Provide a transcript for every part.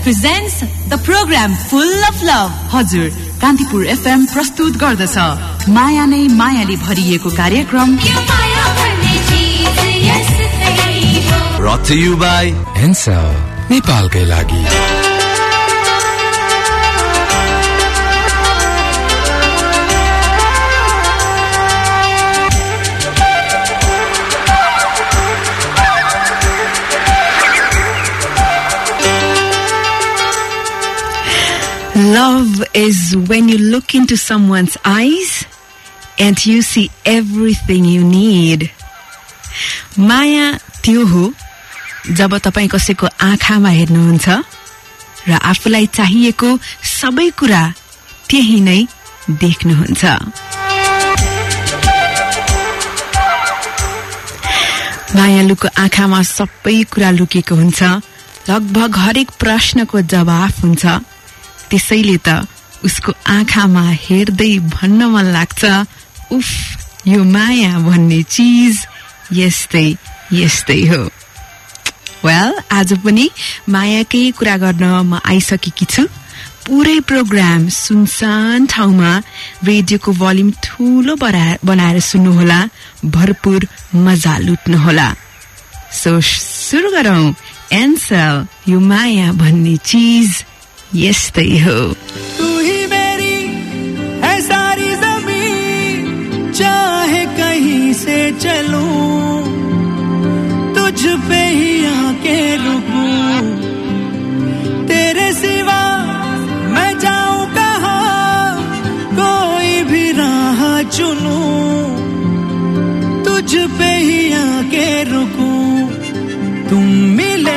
presents the program Full of Love. हजुर Kantipur FM प्रस्तुत गर्दछ माया नै मायाले भरिएको कार्यक्रम Brought to you by Ensel नेपालकै लागि Love is when you look into someone's eyes and you see everything you need. Maya त्यो हो जब तपाई कसैको आँखामा हेर्नुहुन्छ र आफुलाई चाहिएको सबै कुरा त्यही नै देख्नुहुन्छ. मायालुको आँखामा सबै कुरा लुकेको हुन्छ. लगभग हरेक प्रश्नको जवाफ हुन्छ. त्यसैले त उसको आँखामा हेर्दै भन्न मन लाग्छ उफ यो माया भन्ने चीज यस्तै यस्तै हो. वेल आज पनि मायाकै कुरा गर्न म आइसकेकी छु. पुरै प्रोग्राम सुनसान ठाउँमा रेडियोको भोल्युम ठूलो बनाएर सुन्नुहोला. भरपूर मजा लुट्नुहोला. सो सुरु गरौं. एन्सल यो माया भन्ने चीज यस्तै हो. तू ही मेरी है सारी ज़मीन चाहे कहीं से चलूं तुझ पे ही आके रुकूं तेरे सिवा मैं जाऊं कहां कोई भी राह चुनूं तुझ पे ही आके रुकूं तुम मिले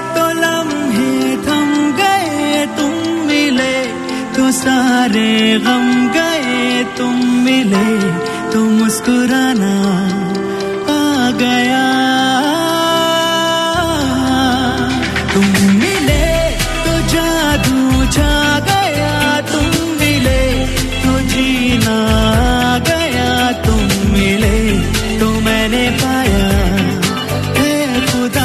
सारे गम गए तुम मिले तो मुस्कुराना आ गया तुम मिले तो जादू छा गया तुम मिले तो जीना आ गया तुम मिले तो मैंने पाया है खुदा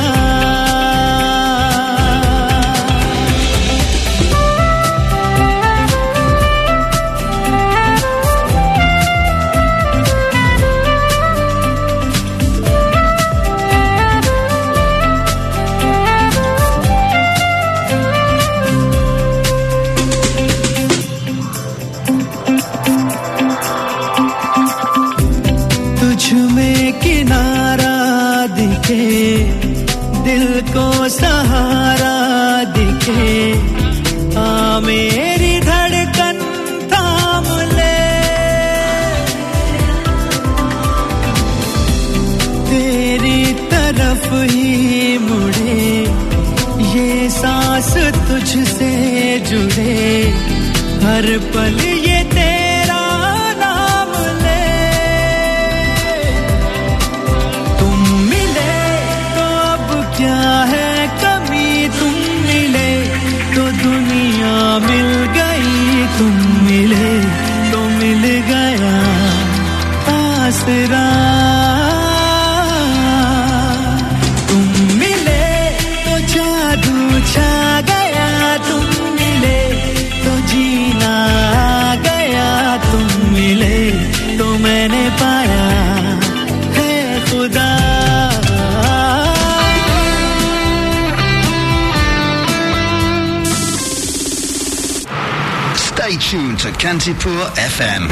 दिल को सहारा दिखे आ मेरी धड़कन थाम ले तेरी तरफ ही मुड़े ये सांस तुझसे जुड़े हर पल ये तेरा नाम ले क्या है कमी तुम मिले तो दुनिया मिल गई तुम मिले तो मिल गया आसरा तुम मिले तो जादू छा गया तुम मिले तो जीना आ गया तुम मिले तो मैंने पाया है खुदा. Stay tuned to Kantipur FM.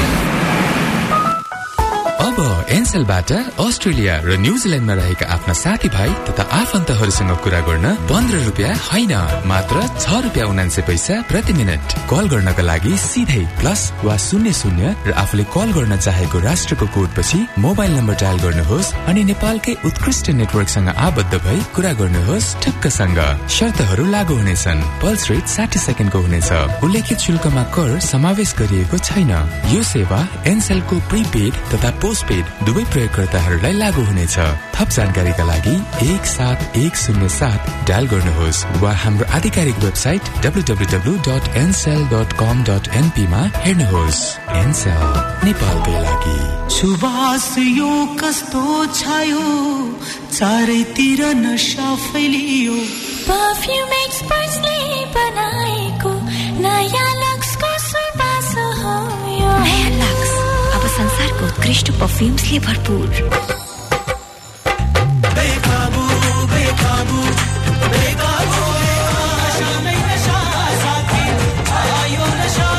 अब एन्सेलबाट अस्ट्रेलिया र न्यूजील्यान्डमा रहेका आफ्ना साथीभाइ तथा आफन्तहरूसँग कुरा गर्न 15 रुपैयाँ हैन मात्र 6 रुपैयाँ 79 पैसा प्रति मिनेट कल गर्नका लागि सिधै प्लस वा 00 र आफूले कल गर्न चाहेको राष्ट्रको कोडपछि मोबाइल नम्बर डायल गर्नुहोस् अनि नेपालकै उत्कृष्ट नेटवर्कसँग आबद्ध भई कुरा गर्नुहोस् ठक्कसँग. शर्तहरू लागू हुनेछन्. पल्स रेट 60 सेकेन्डको हुनेछ. उल्लेखित शुल्कमा कर समावेश गरिएको छैन. यो सेवा एन्सेलको प्रिपेड तथा पोस्ट पोस्टपेड दुवै प्रयोगकर्ताहरूलाई लागू हुनेछ। थप जानकारीका लागि 17107 डायल गर्नुहोस् वा हाम्रो आधिकारिक वेबसाइट www.ncell.com.np मा हेर्नुहोस्। एनसेल नेपालकै लागि। सुवास यो कस्तो छायो चारैतिर नशा फैलियो परफ्यूम एक्सपर्ट्सले बनाएको नयाँ लक्सको सुवास हो यो। नयाँ लक्स अब संसारको उत्कृष्ट परफ्यूम्सले भरपूर। बेकाबू बेकाबू बेकाबू नशामै नशा साथी आयो नशा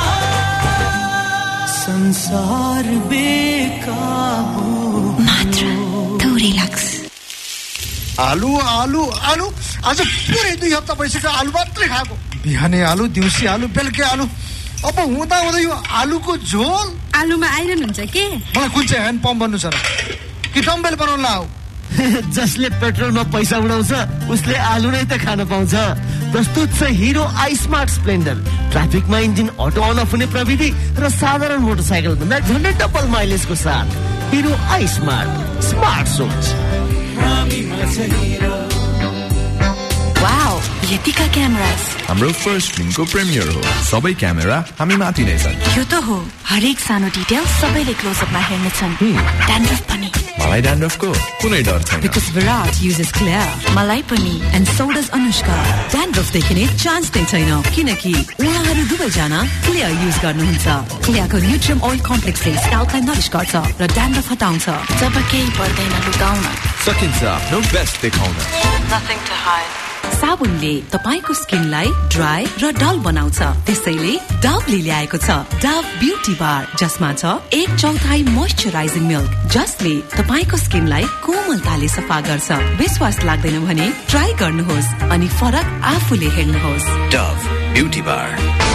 संसार बेकाबू मात्र थोरै लक्स। आलु आलु आलु आज पुरै 2 हप्ता भइसक्यो आलु मात्रै खाएको। बिहानै आलु दिउँसी आलु बेलुकै आलु। अब हुँदा हुँदै यो आलुको झोल। आलुमा आइरन हुन्छ के? मलाई कुन चाहिँ ह्यान्ड पम्प भन्नु छ र कि डम्बेल बनाउन लाऊ? जसले पेट्रोलमा पैसा उडाउँछ उसले आलु नै त खान पाउँछ। प्रस्तुत छ हिरो आई स्मार्ट स्प्लेन्डर। ट्राफिकमा इन्जिन अटो अन अफ हुने प्रविधि र साधारण मोटरसाइकल भन्दा झन्डै डबल माइलेजको साथ हिरो आई स्मार्ट। स्मार्ट सोच। वाउ, यतिका क्यामेरास हाम्रो फर्स्ट फिल्मको प्रिमियर हो। सबै क्यामेरा हामी माथि नै छन्। यो त हो, हरेक सानो डिटेल सबैले क्लोजअपमा हेर्नेछन्। ड्यान्ड्रफ पनि। मलाई ड्यान्ड्रफको कुनै डर छैन। Because Virat uses Clear. मलाई पनि। And so does Anushka. Dandruff देखिने चान्स नै छैन किनकि उहाँहरू दुवैजना Clear युज गर्नुहुन्छ। Clearको न्युट्रियम ओइल कम्प्लेक्सले स्काल्पलाई नरिश गर्छ र ड्यान्ड्रफ हटाउँछ। जब केही पर्दैन लुकाउन सकिन्छ आफ्नो बेस्ट देखाउन। Nothing to hide. साबुनले तपाईको स्किनलाई ड्राई र डल बनाउँछ। त्यसैले डभले ल्याएको छ डभ ब्युटी बार जसमा छ 1/4 मोइस्चराइजिङ मिल्क जसले तपाईको स्किनलाई कोमलताले सफा गर्छ। विश्वास लाग्दैन भने ट्राई गर्नुहोस् अनि फरक आफूले हेर्नुहोस्। Dove beauty bar.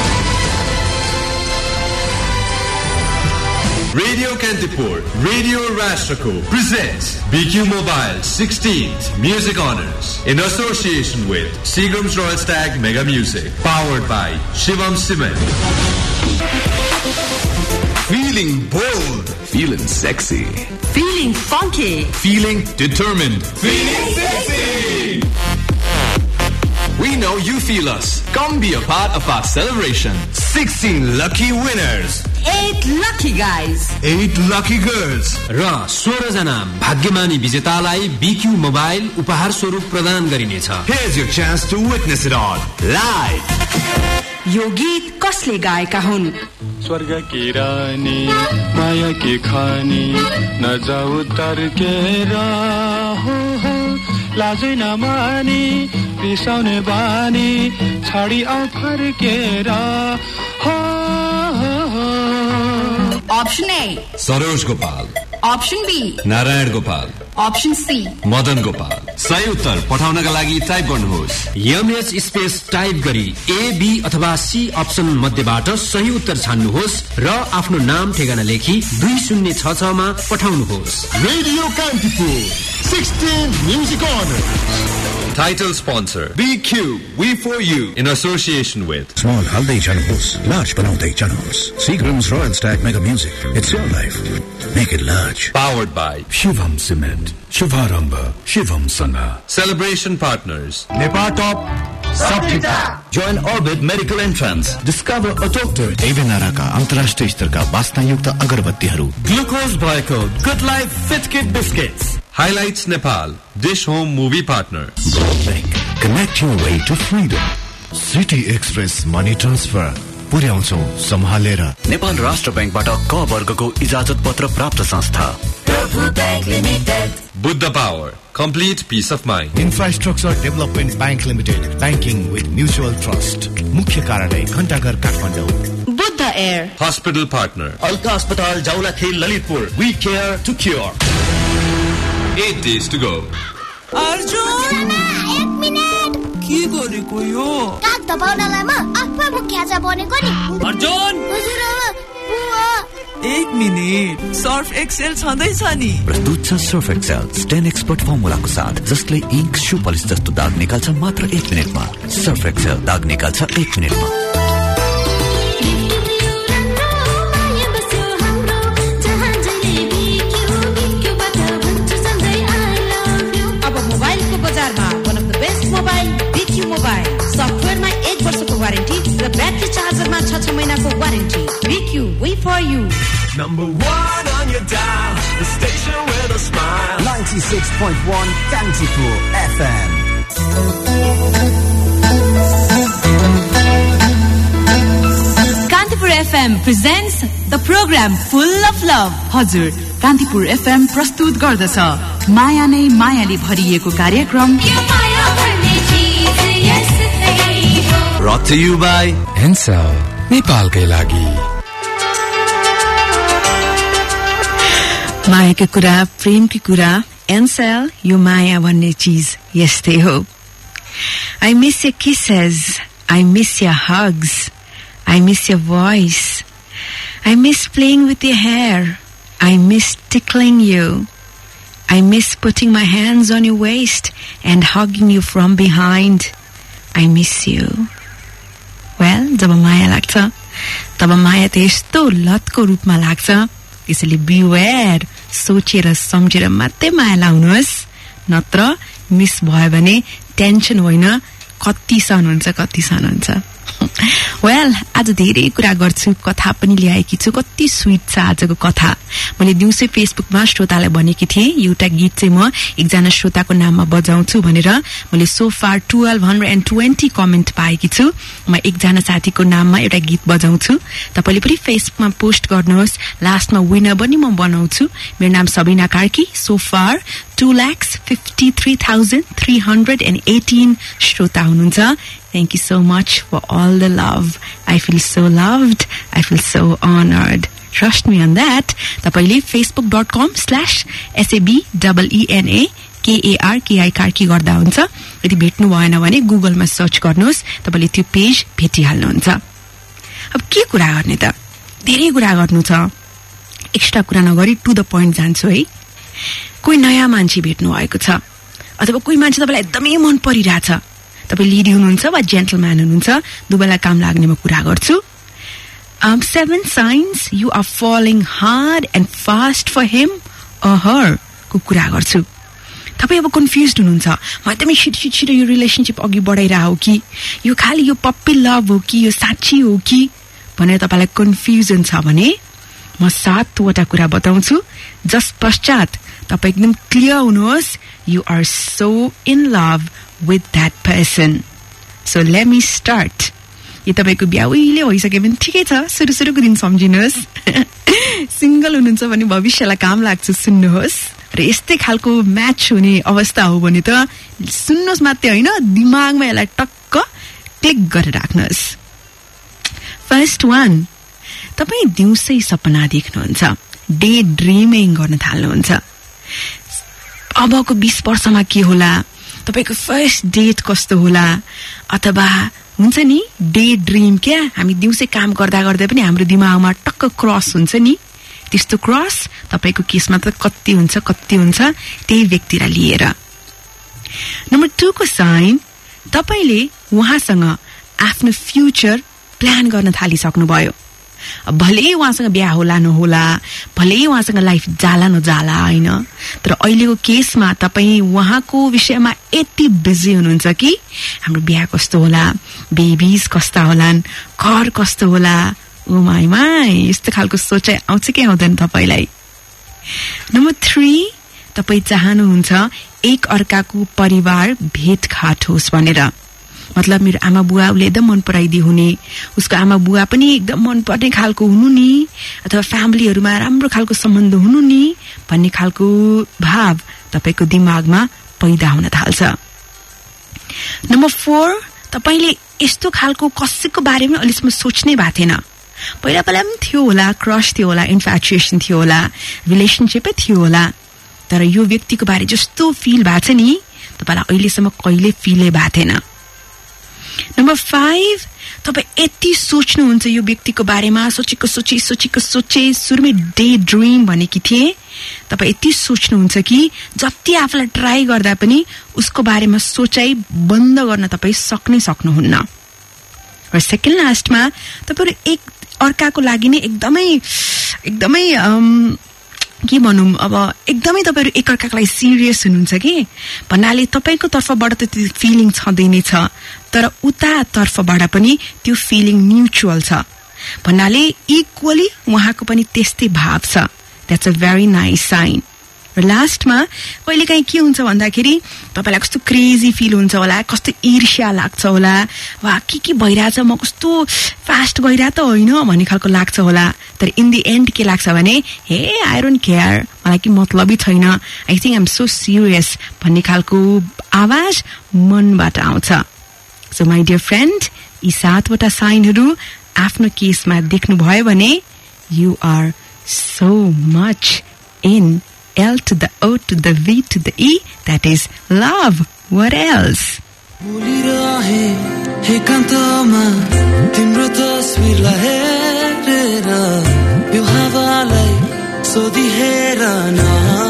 Radio Kantipur, Radio Rashtrako presents BQ Mobile 16th Music Honors in association with Seagram's Royal Stag Mega Music, powered by Shivam Cement. Feeling bold. Feeling sexy. Feeling funky. Feeling determined. Feeling sexy. We know you feel us. Come be a part of our celebration. 16 lucky winners. 8 lucky guys. 8 lucky girls. र 16 जना भाग्यमानी विजेतालाई BQ mobile उपहार स्वरूप प्रदान गरिनेछ। Here's your chance to witness it all live. यो गीत कसले गाएका हुन्? स्वर्ग की रानी माया की खानी न जाऊ तर्केर हो लाजै नमानी रिसाउने बानी छाडी आऊ फर्केर हो। Option A Saroj Gopal, option B Narayan Gopal, option C Madan Gopal. सही उत्तर पठाउनका लागि टाइप गर्नुहोस् एमएच स्पेस टाइप गरी ए बी अथवा सी अप्सन मध्येबाट सही उत्तर छान्नुहोस् र आफ्नो नाम ठेगाना लेखी 2066 मा पठाउनुहोस्। Radio Kantipur 16 music honors. Title sponsor BQ, we for you in association with Small halday jaनुहोस्, large बनाउँदै जानुहोस्। Seagram's Royal Stag Mega Music. It's your life. Make it large. Powered by Shivam Cement. Shivaramba Shivam Sanga. Celebration partners Nepal Top Sapita. Join Orbit Medical Entrance. Discover a doctor. Evinara का अन्तर्राष्ट्रिय स्तरका वास्तायुक्त अगरबत्तीहरू। Glucose Glyco Good Life Fit Kit Biscuits. Highlights Nepal Dish Home Movie Partner Bank. Connect your way to freedom. City Express Money Transfer. पुर्याउँछौ सम्हालेर। नेपाल राष्ट्र बैंकबाट क वर्गको इजाजत पत्र प्राप्त संस्था Prabhu Bank Limited. Buddha Power Complete Peace of Mind. Infrastructure Development Bank Limited. Banking with Mutual Trust. मुख्य कार्यालय Ghantaghar Kathmandu. Buddha Air Hospital Partner Alka अस्पताल Jawalakhel Lalitpur We care to cure. 8 days to go. Arjun 1 minute के गरेको यो? काग दबाउनलाई म आफै मुख्याजा बनेको नि। अर्जुन हजुरआमा बुवा 1 मिनेट सर्फ एक्सेल छँदैछ नि। प्रस्तुत छ सर्फ एक्सेल स्टेन एक्सपर्ट फर्मुलाको साथ जसले इङ्क सु पलिस जस्तो दाग निकाल्छ मात्र 1 मिनेटमा। सर्फ एक्सेल दाग निकाल्छ 1 मिनेटमा। 20. BQ, we for you. Number 1 on your dial, the station with a smile. 96.1 Kantipur FM. Kantipur FM presents the program Full of Love. हजुर, कान्तिपुर FM प्रस्तुत गर्दछ माया नै मायाले भरिएको कार्यक्रम Brought to you by Ensel, नेपालकै लागि। मायाको कुरा, प्रेमको कुरा, एन्सेल यो माया भन्ने चीज यस्तै हो। I miss your kisses, I miss your hugs, I miss your voice, I miss playing with your hair, I miss tickling you, I miss putting my hands on your waist and hugging you from behind. I miss you. Well, जब माया लाग्छ तब माया त यस्तो लतको रूपमा लाग्छ। त्यसैले beware, सोचेर सम्झेर मात्रै माया लाउनुहोस्, नत्र मिस भयो भने टेन्सन होइन, कति सहनुहुन्छ। वेल, आज धेरै कुरा गर्छु, कथा पनि ल्याएकी छु। कति स्वीट छ आजको कथा। मैले दिउँसै फेसबुकमा श्रोतालाई भनेकी थिएँ एउटा गीत चाहिँ म एकजना श्रोताको नाममा बजाउँछु भनेर। मैले सो फार 1220 कमेन्ट पाएकी छु। म एकजना साथीको नाममा एउटा गीत बजाउँछु। तपाईले पनि फेसबुकमा पोस्ट गर्नुहोस्, लास्टमा विनर पनि म बनाउँछु। मेरो नाम सबिना कार्की। सो फार 2,53,318 श्रोता हुनुहुन्छ। Thank you so much for all the love. I feel so loved. I feel so honored. Trust me on that. तपाईले facebook.com/SABEENAKARKI कार्की गर्दा हुन्छ। यदि भेट्नु भएन भने गुगलमा सर्च गर्नुहोस्, तपाईले त्यो पेज भेटिहाल्नुहुन्छ। अब के कुरा गर्ने त? धेरै कुरा गर्नु छ। एक्स्ट्रा कुरा नगरी टु द पोइन्ट जान्छु है। कोही नयाँ मान्छे भेट्नु भएको छ अथवा कोही मान्छे तपाईलाई एकदमै मन परिरहेछ, तपाईं लेडी हुनुहुन्छ वा जेन्टलम्यान हुनुहुन्छ, दुवैलाई काम लाग्ने म कुरा गर्छु। 7 signs you are falling hard and fast for him or her को कुरा गर्छु। तपाईं अब कन्फ्युज्ड हुनुहुन्छ, म एकदमै छिटो यो रिलेसनशिप अघि बढाइरा हो कि यो खाली यो पप्पी लभ हो कि यो साँच्ची हो कि भनेर तपाईलाई कन्फ्युजन छ भने म 7वटा कुरा बताउँछु। जस पश्चात तपाईं एकदम क्लियर हुनुहोस्, you are so in love with that person. So let me start. यो तपाईको बिहा उहिले भइसक्यो भने ठिकै छ, सुरुको दिन सम्झिनुहोस्। सिंगल हुनुहुन्छ भने भविष्यलाई काम लाग्छ, सुन्नुहोस्। र यस्तै खालको म्याच हुने अवस्था हो भने त सुन्नुहोस् मात्रै होइन, दिमागमा यसलाई टक्क क्लिक गरेर राख्नुहोस्। फर्स्ट वान, तपाई दिउँसै सपना देख्नुहुन्छ, डे ड्रिमिङ गर्न थाल्नुहुन्छ। अबको 20 वर्षमा के होला, तपाईको फर्स्ट डेट कस्तो होला, अथवा हुन्छ नि डे ड्रिम क्या, हामी दिउँसै काम गर्दा पनि हाम्रो दिमागमा टक्क क्रस हुन्छ नि, त्यस्तो क्रस तपाईको केसमा त कति हुन्छ त्यही व्यक्तिलाई लिएर। नम्बर 2 को साइन, तपाईले उहाँसँग आफ्नो फ्युचर प्लान गर्न थालिसक्नुभयो। भले उहाँसँग बिहा होला नहोला, भले उहाँसँग लाइफ जाला नजाला होइन, तर अहिलेको केसमा तपाईं उहाँको विषयमा यति बिजी हुनुहुन्छ कि हाम्रो बिहा कस्तो होला, बेबीज कस्ता होलान्, घर कस्तो होला, ओ माई यस्तो खालको सोचाइ आउँछ कि आउँदैन तपाईलाई। नम्बर 3, तपाई चाहनुहुन्छ एक अर्काको परिवार भेटघाट होस् भनेर। मतलब मेरो आमा बुवा उसले एकदम मन पराइदिए हुने, उसको आमा बुवा पनि एकदम मन पर्ने खालको हुनु नि, अथवा फ्यामिलीहरुमा राम्रो खालको सम्बन्ध हुनु नि भन्ने खालको भाव तपाईको दिमागमा पैदा हुन थाल्छ। नम्बर 4, तपाईले यस्तो खालको कसैको बारेमा अहिलेसम्म सोच्नै भएको थिएन। पहिला पनि थियो होला, क्रश थियो होला, इन्फ्याचुएसन थियो होला, रिलेसनशिपै थियो होला, तर यो व्यक्तिको बारे जस्तो फिल भएको छ नि तपाईलाई अहिलेसम्म कहिले फिलै भएको थिएन। नम्बर 5, तपाई यति सोच्नुहुन्छ यो व्यक्तिको बारेमा, सोचेको सुरुमै डे ड्रिम भनेकी थिए, तपाई यति सोच्नुहुन्छ कि जति आफूलाई ट्राई गर्दा पनि उसको बारेमा सोचाइ बन्द गर्न तपाई सक्नुहुन्न। र सेकेन्ड लास्टमा तपाईहरु एक अर्काको लागि नै एकदमै के भनौं, अब एकदमै तपाईहरु एक अर्काको लागि सिरियस हुनुहुन्छ कि भन्नाले तपाईको तर्फबाट त त्यो फिलिङ छँदै नै छ, तर उता तर्फबाट पनि त्यो फिलिङ म्युचुअल छ। भन्नाले इक्वली उहाँको पनि त्यस्तै भाव छ. That's a very nice sign. र लास्टमा कहिलेकाहीँ के हुन्छ भन्दाखेरि तपाईलाई कस्तो क्रेजी फिल हुन्छ होला, कस्तो ईर्ष्या लाग्छ होला, वा के भइरहेछ, म कस्तो फास्ट गइरहेको त होइन भन्ने खालको लाग्छ होला. तर इन दी एन्ड के लाग्छ भने हे आई डोन्ट केयर, मलाई के मतलबै छैन, I think I am so serious भन्ने खालको आवाज मनबाट आउँछ. सो माई डियर फ्रेन्ड, यी 7वटा साइनहरू आफ्नो केसमा देख्नुभयो भने you are so much in L to the O to the V to the E, that is love. What else? बोलिरहे एकान्तमा तिम्रो तस्बिरलाई हेरेर यो हावालाई सोधिहेर न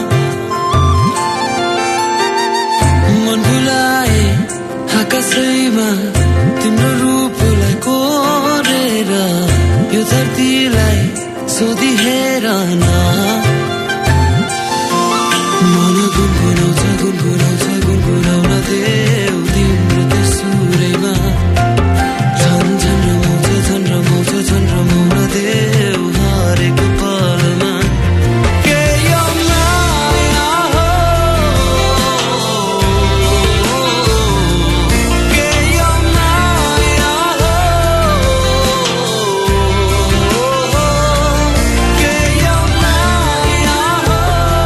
मन भुलाए आकाशैमा तिम्रो रूपलाई कोरेर यो धरतीलाई सोधिहेर न गुनगुनाउन देऊ तिम्रो त्यो सुरैमा झन् रमाउन देऊ हरेक पलमा. के यो माया हो, के यो माया हो, के यो माया हो.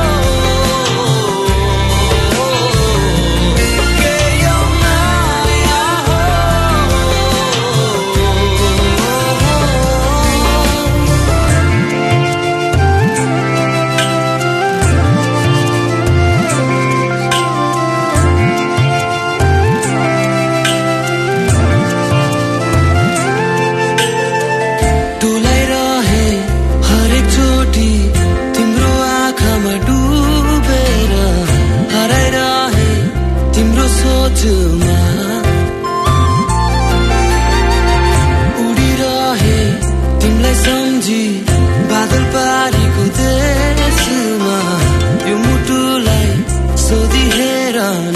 उडिरहे तिमीलाई सम्झी बादल पारीको देशमा यो मुटुलाई सोधिहेर न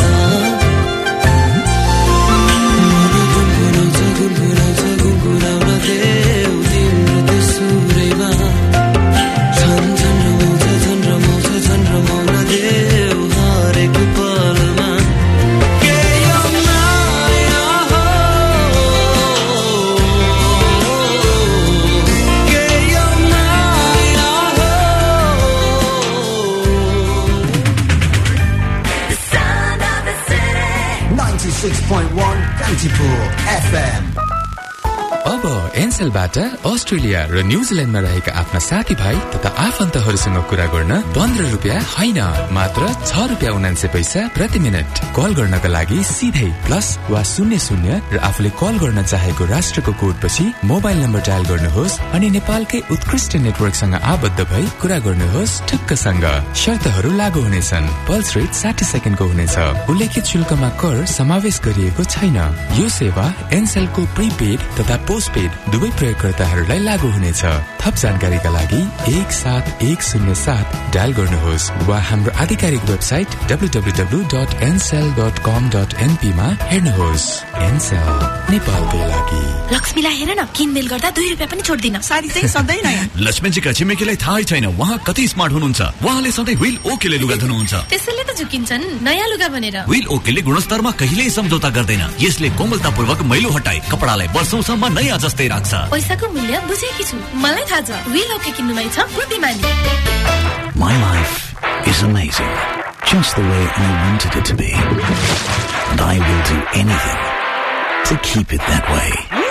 गुनगुनाउन देऊ तिम्रो त्यो सुरैमा झन् रमाउन देऊ हरेक पलमा. अब एनसेलबाट अस्ट्रेलिया र न्यूजील्याण्डमा रहेका आफ्ना साथीभाइ तथा आफन्तहरूसँग कुरा गर्न 15 रुपियाँ होइन मात्र 6 रुपियाँ 79 पैसा प्रति मिनट कल गर्नका लागि सिधै प्लस वा 00 र आफूले कल गर्न चाहेको राष्ट्रको कोड पछि मोबाइल नम्बर डायल गर्नुहोस् अनि नेपालकै उत्कृष्ट नेटवर्कसँग आबद्ध भई कुरा गर्नुहोस् ठुक्कसँग. शर्तहरू लागू हुनेछन्. पल्स रेट 60 सेकेन्डको हुनेछ. उल्लेखित शुल्कमा कर समावेश गरिएको छैन. यो सेवा एनसेलको प्रिपेड तथा पोस्टपेड दुवै प्रयोगकर्ताहरूलाई लागू हुनेछ. थप जानकारीका लागि 17107 डायल गर्नुहोस् वा हाम्रो आधिकारिक वेबसाइट www.ncell.com.np मा हेर्नुहोस्. एनसेल नेपालकै लागि. लक्ष्मीलाई हेर न, किनमेल गर्दा 2 रुपियाँ पनि छोड्दिन. साडी चाहिँ सधैँ नयाँ. लक्ष्मीजीका छिमेकीलाई थाहै छैन उहाँ कति स्मार्ट हुनुहुन्छ. उहाँले सधैँ व्हील ओकेले लुगा धुनुहुन्छ. त्यसैले त झुकिन्छन् नयाँ लुगा भनेर. व्हील ओकेले गुणस्तरमा कहिल्यै सम्झौता गर्दैन. यसले कोमलतापूर्वक मैलो हटाई कपडालाई वर्षौंसम्म नयाँ जस्तै राख्छ. पैसाको मूल्य बुझेकी छु, मलाई थाहा छ. व्हील ओके किन्नुमै छ बुद्धिमानी. My life is amazing, just the way I wanted it to be. And I will do anything to keep it that way.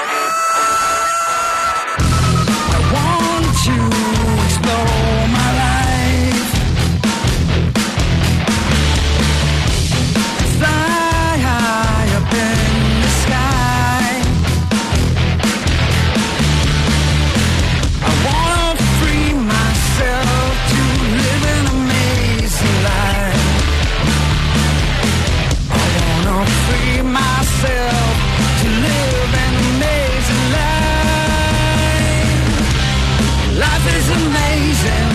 I want to explore my life. Fly high up in the sky. I want to free myself to live an amazing life. I want to free myself to live an amazing life. Life is amazing.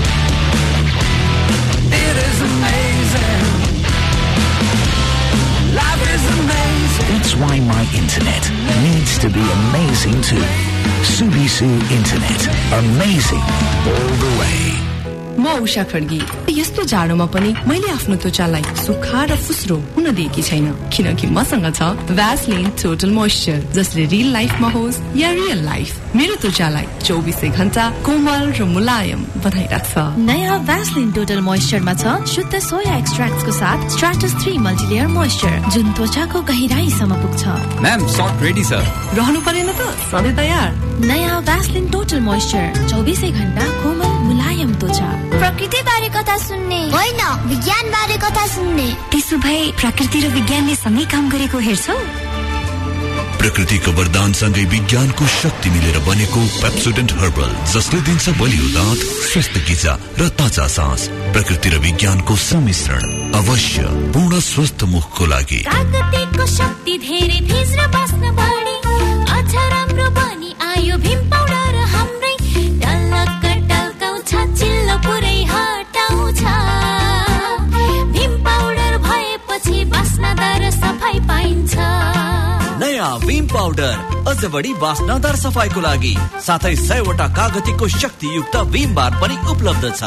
It is amazing. Life is amazing. That's why my internet needs needs to be amazing too. Subisu Internet. Amazing all the way. म उषा खड्गी। यस्तो जाडोमा पनि मैले आफ्नो त्वचालाई सुक्खा र फुस्रो हुन दिएकी छैन, किनकि मसँग छ भ्यासलिन टोटल मोइस्चर, जसले रियल लाइफमा होस् या रियल लाइफ मेरो त्वचालाई 24 घण्टा कोमल र मुलायम बनाइराख्छ। नयाँ भ्यासलिन टोटल मोइस्चरमा छ शुद्ध सोया एक्सट्र्याक्टको साथ स्ट्राटस 3 मल्टिलेयर मोइस्चर, जुन त्वचाको गहिराईसम्म पुग्छ। म्याम सट रेडी छ, रहनु परेन त, सधैँ तयार। नयाँ भ्यासलिन टोटल मोइस्चर, 24 घण्टा कोमल मुलायम त्वचा। प्रकृति बारे कथा सुन्ने होइन, विज्ञान बारे कथा सुन्ने। त्यसो भए प्रकृति र विज्ञानले सँगै काम गरेको हेर्छौ? प्रकृतिको वरदानसँगै विज्ञानको शक्ति मिलेर बनेको पेप्सोडेन्ट हर्बल, जसले दिन्छ बलियो दाँत, स्वस्थ गिजा र ताजा सास। प्रकृति र विज्ञानको सम्मिश्रण अवश्य पूर्ण स्वस्थ मुखको लागि। प्राकृतिकको शक्ति धेरै भित्र बस्न बढी अझ राम्रो बनी आयो भीम पाउडर हाम्रै टलक टल्काउँछ चिल्लो पुरै हटाउँछ। भीम पाउडर भएपछि बास्नादार सफाई पाइन्छ। नयाँ भीम पाउडर अझ बढी बास्नादार सफाईको लागि, साथै 100 वटा कागतीको शक्तियुक्त भीम बार पनि उपलब्ध छ।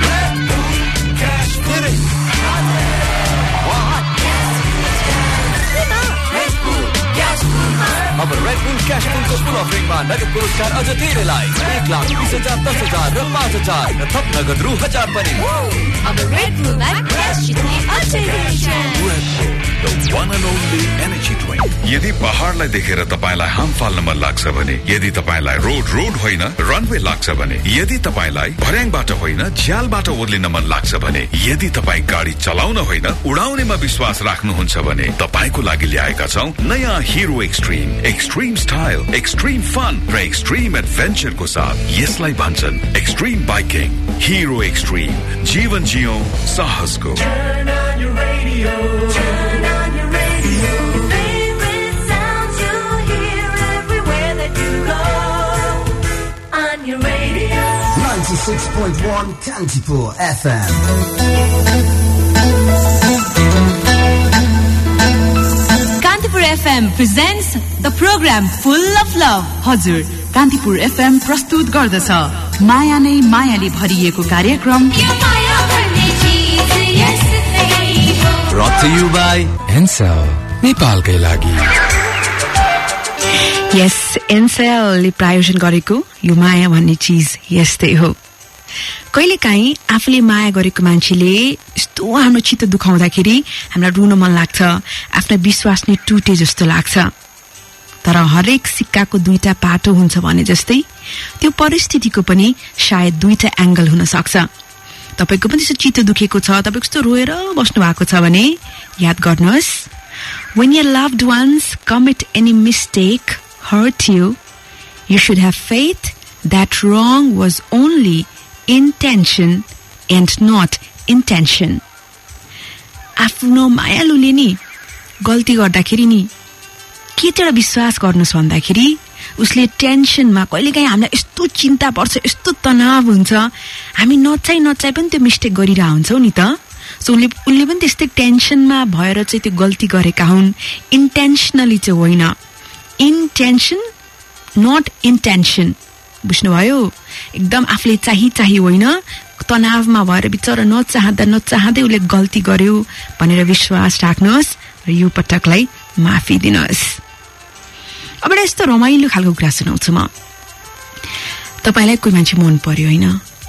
अब रेड बुल क्याश पुलको फुल अफरिङमा नगद पुरस्कार अझ धेरैलाई 1,20,000, 10,000 र 5,000 र थप नगद रु 1,000 पनि। अब रेड बुललाई क्याश जित्ने अझै धेरै छ। The one and only energy drink. यदि पहाडलाई देखेर तपाईलाई हाम फाल्न मन लाग्छ भने, यदि तपाईलाई रोड होइन रनवे लाग्छ भने, यदि तपाईलाई भर्याङबाट होइन झ्यालबाट ओर्लिन मन लाग्छ भने, यदि तपाई गाडी चलाउन होइन उडाउनेमा विश्वास राख्नुहुन्छ भने, तपाईको लागि ल्याएका छौं नयाँ Hero Xtreme. Extreme style, extreme fun र एक्सट्रीम एडभेन्चरको साथ यसलाई भन्छन् एक्सट्रीम बाइकिङ। हिरो एक्सट्रीम, जीवन जियौं साहसको। Turn on your radio. Turn on your radio. Your favorite sounds you'll hear everywhere that you go. On your radio. 96.1 Kantipur FM. Kantipur FM presents the program Full of Love. हजुर, Kantipur FM प्रस्तुत गर्दछ माया नै मायाले भरिएको कार्यक्रम Brought to you by Ncell, नेपालकै लागि। यस, एनसेलले प्रायोजन गरेको यो माया भन्ने चीज यस्तै हो। कहिलेकाहीँ आफूले माया गरेको मान्छेले यस्तो हाम्रो चित्त दुखाउँदाखेरि हामीलाई रुन मन लाग्छ, आफ्नो विश्वास नै टुटे जस्तो लाग्छ। तर हरेक सिक्काको दुईटा पाटो हुन्छ भने जस्तै त्यो परिस्थितिको पनि सायद दुईटा एंगल हुन सक्छ। तपाईको पनि त्यस्तो चित्त दुखेको छ, तपाईको यस्तो रोएर बस्नु भएको छ भने याद गर्नुहोस्, when your loved ones commit any mistake, hurt you, you should have faith that wrong was only intention and not intention. आफ्नो मायालुले नि गल्ती गर्दाखेरि नि के चाहिँ विश्वास गर्नुस् भन्दाखेरि उसले टेन्सनमा कहिलेकाहीँ हामीलाई यस्तो चिन्ता पर्छ, यस्तो तनाव हुन्छ, हामी नचाहि पनि त्यो मिस्टेक गरिरह हुन्छौ नि त। सो उनले पनि त्यस्तै टेन्सनमा भएर चाहिँ त्यो गल्ती गरेका हुन्, इन्टेन्सनली चाहिँ होइन। इन्टेन्सन नट इन्टेन्सन, बुझ्नुभयो? एकदम आफूले चाहिँ होइन, तनावमा भएर बिचरा नचाहँदै उसले गल्ती गर्यो भनेर विश्वास राख्नुहोस् र यो पटकलाई माफी दिनुहोस्। अब यस्तो रमाइलो खालको कुरा सुनाउँछु म। तपाईलाई कोही मान्छे मन पर्यो होइन,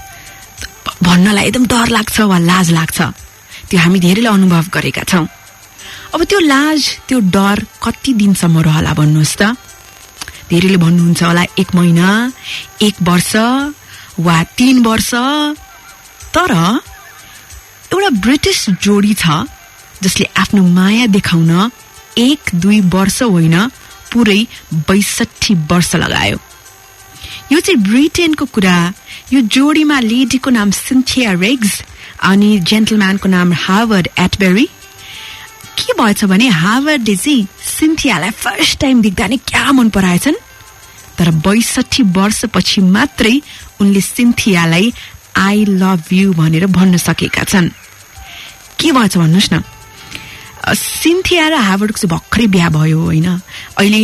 भन्नलाई एकदम डर लाग्छ वा लाज लाग्छ, त्यो हामी धेरैले अनुभव गरेका छौं। अब त्यो लाज, त्यो डर कति दिनसम्म रहला भन्नुहोस् त? धेरैले भन्नुहुन्छ होला 1 महिना, 1 वर्ष वा 3 वर्ष। तर एउटा ब्रिटिश जोडी छ जसले आफ्नो माया देखाउन 1-2 वर्ष होइन, पुरै 62 वर्ष लगायो। यो चाहिँ ब्रिटेनको कुरा। यो जोडीमा लेडीको नाम सिन्थिया रेग्स अनि जेन्टलम्यानको नाम हार्वर्ड एटबेरी। के भएछ भने हार्वर्डले चाहिँ सिन्थियालाई फर्स्ट टाइम देख्दा नै क्या मन पराएछन्, तर 62 वर्षपछि मात्रै उनले सिन्थियालाई आई लभ यु भनेर भन्न सकेका छन्। के भएछ भन्नुहोस् न, सिन्थिया र हार्वर्डको चाहिँ भर्खरै बिहा भयो होइन। अहिले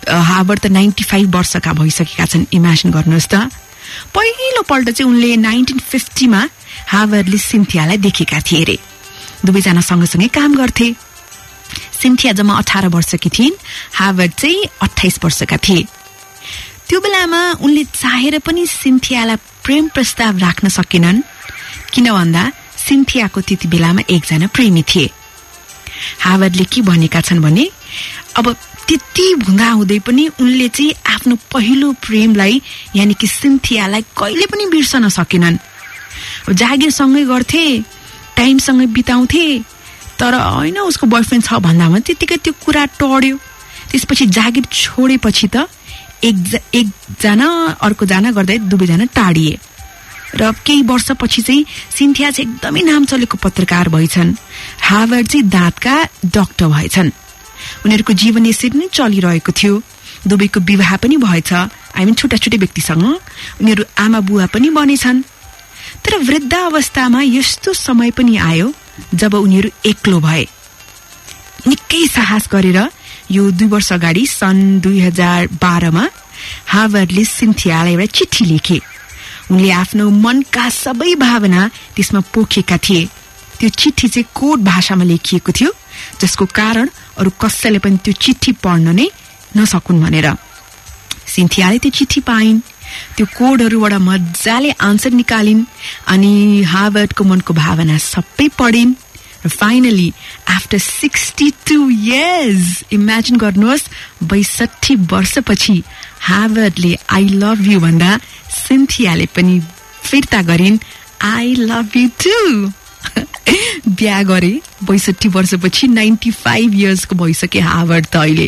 हार्वर्ड त 95 वर्षका भइसकेका छन्। इमेजिन गर्नुहोस् त। पहिलो पल्ट चाहिँ उनले 1950 मा हार्वर्डले सिन्थियालाई देखेका थिए रे। दुवैजना सँगसँगै काम गर्थे। सिन्थिया जम्मा 18 वर्षकी थिइन्, हार्वर्ड चाहिँ 28 वर्षका थिए। त्यो बेलामा उनले चाहेर पनि सिन्थियालाई प्रेम प्रस्ताव राख्न सकेनन्, किन भन्दा सिन्थियाको त्यति बेलामा एकजना प्रेमी थिए। हार्वर्डले के भनेका छन् भने अब त्यति हुँदा हुँदै पनि उनले चाहिँ आफ्नो पहिलो प्रेमलाई यानि कि सिन्थियालाई कहिले पनि बिर्सन सकेनन्। जागिरसँगै गर्थे, टाइमसँगै बिताउँथे, तर होइन उसको बोयफ्रेन्ड छ भन्दामा त्यतिकै त्यो कुरा टड्यो। त्यसपछि जागिर छोडेपछि त एकजना अर्कोजना गर्दै दुवैजना टाढिए र केही वर्षपछि चाहिँ सिन्थिया चाहिँ एकदमै नाम चलेको पत्रकार भएछन्। हार्वर्ड चाहिँ दाँतका डाक्टर भएछन्। उनीहरूको जीवन यसरी नै चलिरहेको थियो। दुवैको विवाह पनि भएछ। छुट्टा छुट्टै व्यक्तिसँग उनीहरू आमा बुवा पनि बनेछन्। तर वृद्ध अवस्थामा यस्तो समय पनि आयो जब उनीहरू एक्लो भए। निकै साहस गरेर यो 2 वर्ष अगाडि सन् 2012 मा हार्वर्डले सिन्थियालाई एउटा चिठी लेखे। उनले आफ्नो मनका सबै भावना त्यसमा पोखेका थिए। त्यो चिठी चाहिँ कोड भाषामा लेखिएको थियो, जसको कारण अरू कसैले पनि त्यो चिठी पढ्न नै नसकुन् भनेर। सिन्थियाले त्यो चिठी पाइन्, त्यो कोडहरूबाट मजाले आन्सर निकालिन् अनि हार्वर्डको मनको भावना सबै पढिन् र फाइनली आफ्टर 62 years, इमेजिन गर्नुहोस् 62 वर्षपछि हार्वर्डले आई लभ यु भन्दा सिन्थियाले पनि फिर्ता गरिन् आई लभ यु टु। बिहा गरे 62 वर्षपछि 95 yearsको भइसके हार्वर्ड त अहिले।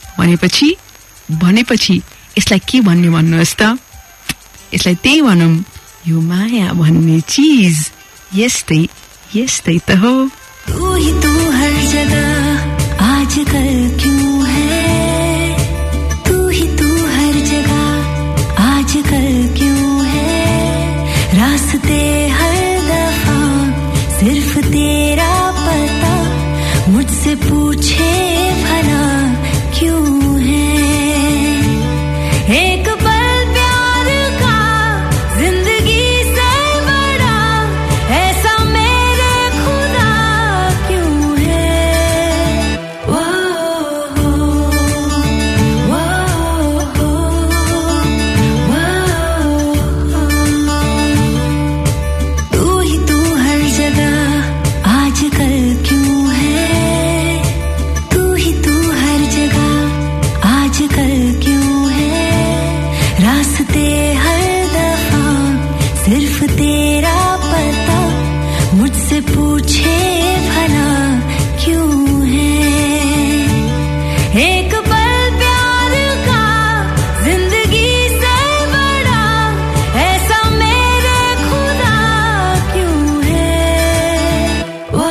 भनेपछि यसलाई के भन्ने भन्नुहोस् त? यसलाई त्यही भनौं, यो माया भन्ने चीज यस्तै त हो। तू ही तू हर जगह आजकल क्यों है, तू ही तू हर जगह आजकल क्यों है, रास्ते हर दफा सिर्फ तेरा पता मुझसे पूछे भला क्यों है। एक पल प्यार का जिंदगी से बड़ा ऐसा मेरे खुदा क्यों है। वो तू ही तू हर जगह आजकल क्यों है, तू ही तू हर जगह आजकल क्यों है, रास्ते हर दफा सिर्फ तेरा पता मुझसे पूछे भला क्यों है। एक पल प्यार का जिंदगी से बड़ा ऐसा मेरे खुदा क्यों है। वो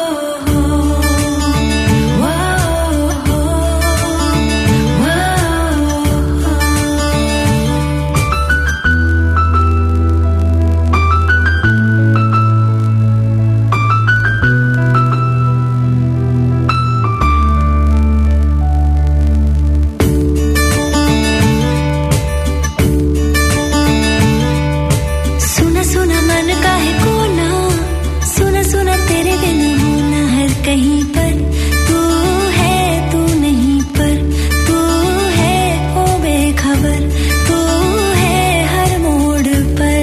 सुना सुना मन का है कोना, सुना सुना तेरे बिन होना हर कहीं पर, तू है तू नहीं पर, तू है ओ बेखबर, तू है हर मोड़ पर।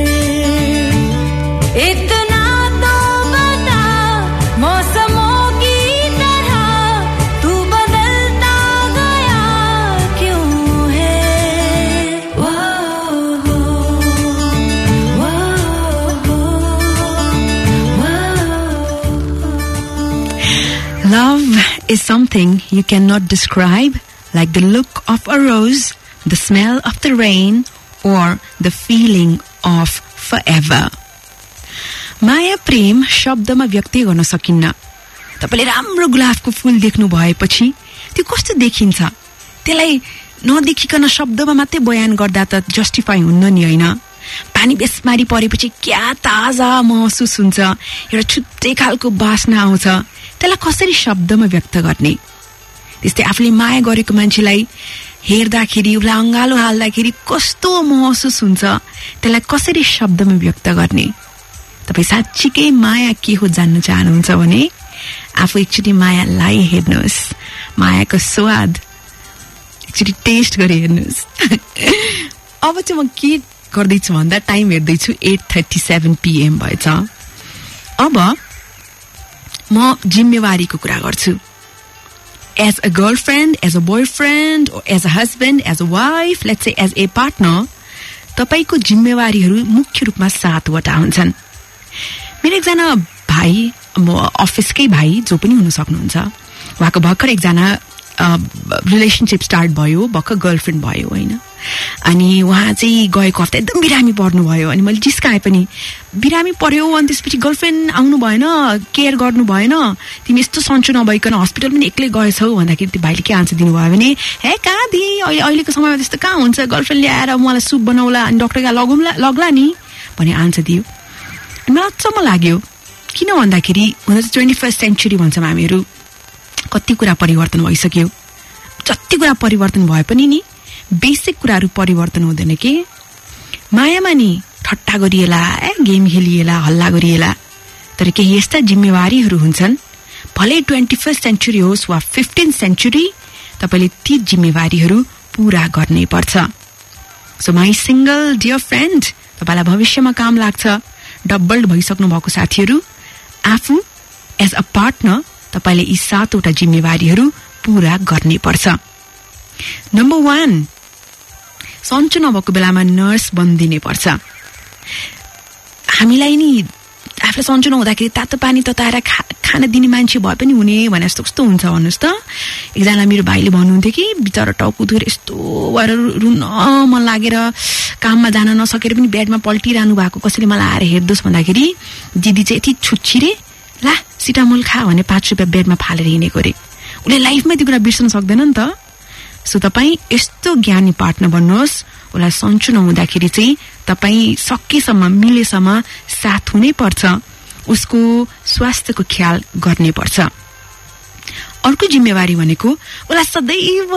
इतना तो बता मौसमों की तरह तू बदलता गया क्यों है। Love is something you cannot describe, like the look of a rose, the smell of the rain, or the feeling of forever. माया प्रेम शब्दमा व्यक्त गर्न सकिन्न। तपाईले राम्रो गुलाबको फूल देख्नु भएपछि त्यो कस्तो देखिन्छ, त्यसलाई नदेखिकन शब्दमा मात्रै बयान गर्दा त जस्टिफाई हुन्न नि, हैन? पानी बेसमारी परेपछि क्या ताजा महसुस हुन्छ, एउटा छुट्टै खालको बास्ना आउँछ, त्यसलाई कसरी शब्दमा व्यक्त गर्ने? त्यस्तै आफूले माया गरेको मान्छेलाई हेर्दाखेरि उसलाई अँगालो हाल्दाखेरि कस्तो महसुस हुन्छ त्यसलाई कसरी शब्दमा व्यक्त गर्ने। तपाईँ साँच्चीकै माया के हो जान्न चाहनुहुन्छ भने आफू एकचोटि मायालाई हेर्नुहोस्, मायाको स्वाद एकचोटि टेस्ट गरी हेर्नुहोस्। अब चाहिँ म के गर्दैछु भन्दा टाइम हेर्दैछु 8:37 PM भएछ। अब म जिम्मेवारीको कुरा गर्छु। As a girlfriend, as a boyfriend, or as a husband, as a wife, let's say as a partner, तपाईको जिम्मेवारीहरू मुख्य रूपमा 7वटा हुन्छन्। मेरो एकजना भाइ, म अफिसकै भाइ जो पनि हुन सक्नुहुन्छ, उहाँको भर्खर एकजना रिलेसनशिप स्टार्ट भयो, भर्खर गर्लफ्रेन्ड भयो होइन। अनि उहाँ चाहिँ गएको हप्ता एकदम बिरामी पर्नु भयो अनि मैले जिस्काएँ पनि, बिरामी पर्यो अनि त्यसपछि गर्लफ्रेन्ड आउनु भएन, केयर गर्नु भएन, तिमी यस्तो सन्चो नभइकन हस्पिटल पनि एक्लै गएछौ भन्दाखेरि त्यो भाइले के आन्सर दिनुभयो भने, हे कहाँ दि अहिलेको समयमा त्यस्तो कहाँ हुन्छ, गर्लफ्रेन्ड ल्याएर मलाई सुप बनाउला अनि डक्टर कहाँ लग्ला नि भन्ने आन्सर दियो। मलाई अचम्म लाग्यो, किन भन्दाखेरि हुन त 21st सेन्चुरी भन्छौँ हामीहरू, कति कुरा परिवर्तन भइसक्यो। जति कुरा परिवर्तन भए पनि नि बेसिक कुराहरू परिवर्तन हुँदैन के। मायामा नि ठट्टा गरिएला, गेम खेलिएला, हल्ला गरिएला, तर केही यस्ता जिम्मेवारीहरू हुन्छन्, भले 21st सेन्चुरी होस् वा 15th सेन्चुरी, तपाईँले ती जिम्मेवारीहरू पूरा गर्नै पर्छ। So my single dear friend, तपाईँलाई भविष्यमा काम लाग्छ, डबल्ड भइसक्नु भएको साथीहरू, आफू एज अ पार्टनर तपाईले यी 7वटा जिम्मेवारीहरू पूरा गर्नै पर्छ। नम्बर 1, सन्चो नभएको बेलामा नर्स बनिदिनै पर्छ। हामीलाई नि आफूलाई सन्चो नहुँदाखेरि तातो पानी तताएर खान दिने मान्छे भए पनि हुने भने जस्तो कस्तो हुन्छ भन्नुहोस् त। एकजना मेरो भाइले भन्नुहुन्थ्यो कि बिचरा टाउको दुखेर यस्तो भएर रुन मन लागेर काममा जान नसकेर पनि बेडमा पल्टिरहनु भएको कसैले मलाई आएर हेर्दोस् भन्दाखेरि दिदी चाहिँ यति छुच्छिरे, ला सिटामोल खा भने 5 रुपियाँ बेडमा फालेर हिँडेको रे। उसले लाइफमा त्यो कुरा बिर्सन सक्दैन नि त। सो तपाईँ यस्तो ज्ञानी पार्टनर बन्नुहोस्, उसलाई सन्चो नहुँदाखेरि चाहिँ तपाईँ सकेसम्म मिलेसम्म साथ हुनै पर्छ, उसको स्वास्थ्यको ख्याल गर्नै पर्छ। अर्को जिम्मेवारी भनेको उसलाई सदैव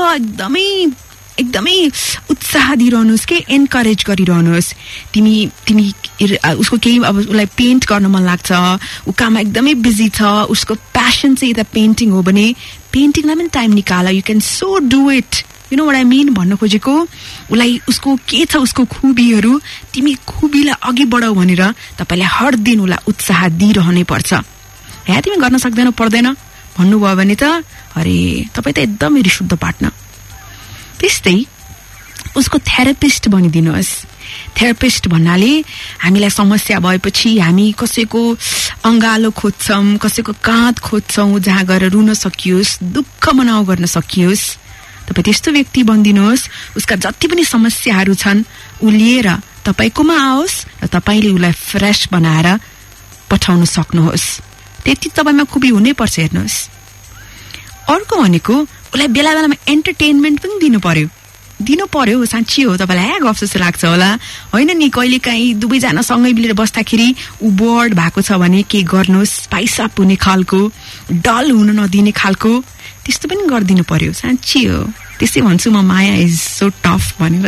एकदमै उत्साह दिइरहनुहोस् के, एन्करेज गरिरहनुहोस्। तिमी उसको केही अब उसलाई पेन्ट गर्न मन लाग्छ, ऊ काममा एकदमै बिजी छ, उसको प्यासन चाहिँ यता पेन्टिङ हो भने पेन्टिङलाई पनि टाइम निकाल, you can so do it, you know what I mean भन्न खोजेको। उसलाई उसको के छ उसको खुबीहरू, तिमी खुबीलाई अघि बढाऊ भनेर तपाईँले हर दिन उसलाई उत्साह दिइरहनै पर्छ। या तिमी गर्न सक्दैन पर्दैन भन्नुभयो भने त अरे तपाईँ त एकदमै रिसुद्ध पार्टनर। त्यस्तै उसको थेरापिस्ट बनिदिनुहोस्। थेरापिस्ट भन्नाले हामीलाई समस्या भएपछि हामी कसैको अँगालो खोज्छौँ, कसैको काँध खोज्छौँ जहाँ गएर रुन सकियोस्, दुःख मनाउ गर्न सकियोस्। तपाईँ त्यस्तो व्यक्ति बनिदिनुहोस्, उसका जति पनि समस्याहरू छन् ऊ लिएर तपाईँकोमा आओस् र तपाईँले उसलाई फ्रेस बनाएर पठाउन सक्नुहोस्। त्यति तपाईँमा खुबी हुनै पर्छ। हेर्नुहोस्, अर्को भनेको उसलाई बेला बेलामा एन्टरटेनमेन्ट पनि दिनु पर्यो। साँच्ची हो, तपाईँलाई गफ जस्तो लाग्छ होला होइन नि, कहिले काहीँ दुवैजना सँगै मिलेर बस्दाखेरि ऊ बोर्ड भएको छ भने के गर्नुहोस्, स्पाइस अप हुने खालको, डल हुन नदिने खालको, त्यस्तो पनि गरिदिनु पर्यो। साँच्ची हो, त्यसै भन्छु म, माया इज सो टफ भनेर।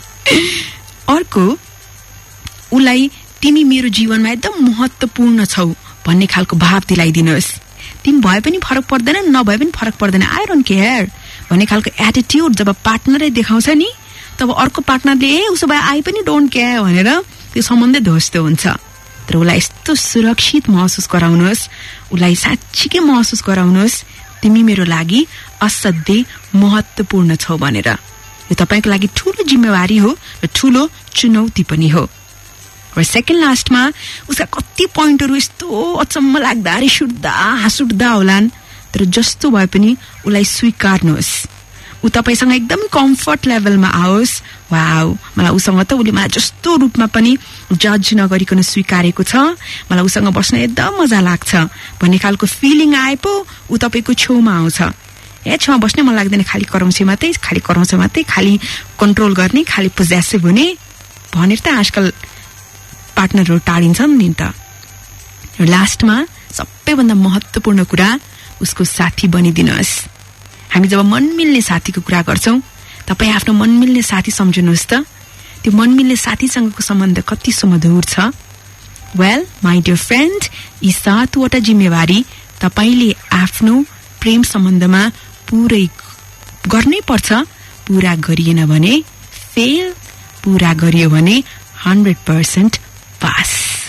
अर्को, उसलाई तिमी मेरो जीवनमा एकदम महत्त्वपूर्ण छौ भन्ने खालको भाव दिलाइदिनुहोस्। तिमी भए पनि फरक पर्दैन, नभए पनि फरक पर्दैन, आई डोन्ट केयर भन्ने खालको एटिट्युड जब पार्टनरले देखाउँछ नि, तब अर्को पार्टनरले उसो भए आई पनि डोन्ट केयर भनेर त्यो सम्बन्धै ध्वस्त हुन्छ। तर उसलाई यस्तो सुरक्षित महसुस गराउनुहोस्, उसलाई साँच्चीकै महसुस गराउनुहोस् तिमी मेरो लागि असाध्यै महत्त्वपूर्ण छौ भनेर। यो तपाईँको लागि ठुलो जिम्मेवारी हो र ठुलो चुनौती पनि हो। र सेकेन्ड लास्टमा उसका कति पोइन्टहरू यस्तो अचम्म लाग्दा रिस उठ्दा हाँस उठ्दा होलान्, तर जस्तो भए पनि उसलाई स्वीकार्नुहोस्। ऊ तपाईँसँग एकदम कम्फर्ट लेभलमा आओस्, वाउ मलाई उसँग त उसले मलाई जस्तो रूपमा पनि जज नगरिकन स्वीकारेको छ, मलाई उसँग बस्न एकदम मजा लाग्छ भन्ने खालको फिलिङ आए पो ऊ तपाईँको छेउमा आउँछ। छेउमा बस्नै मन लाग्दैन, खालि कराउँछ मात्रै, खालि कन्ट्रोल गर्ने, खालि पोजेसिभ हुने भनेर त आजकल पार्टनरहरू टाढिन्छन् नि त। लास्टमा सबैभन्दा महत्त्वपूर्ण कुरा, उसको साथी बनिदिनुहोस्। हामी जब मन मिल्ने साथीको कुरा गर्छौँ तपाईँ आफ्नो मनमिल्ने साथी सम्झनुहोस् त, त्यो मनमिल्ने साथीसँगको सम्बन्ध कति सुमधुर छ। वेल माई डियर फ्रेन्ड, यी 7वटा जिम्मेवारी तपाईले आफ्नो प्रेम सम्बन्धमा पुरै गर्नै पर्छ। पूरा गरिएन भने फेल, पूरा गरियो भने 100% पास।